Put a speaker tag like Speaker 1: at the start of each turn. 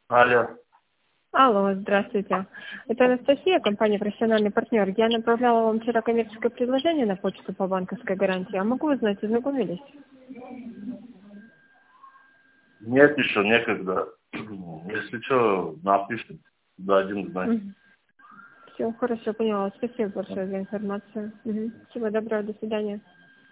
Speaker 1: Алло.
Speaker 2: Алло, здравствуйте. Это Анастасия, компания «Профессиональный партнер». Я направляла вам вчера коммерческое предложение на почту по банковской гарантии. А могу узнать, ознакомились?
Speaker 1: Нет, еще некогда. Если что, напишем. Дадим знать.
Speaker 2: Все, хорошо, поняла. Спасибо большое за информацию. Всего доброго, до свидания.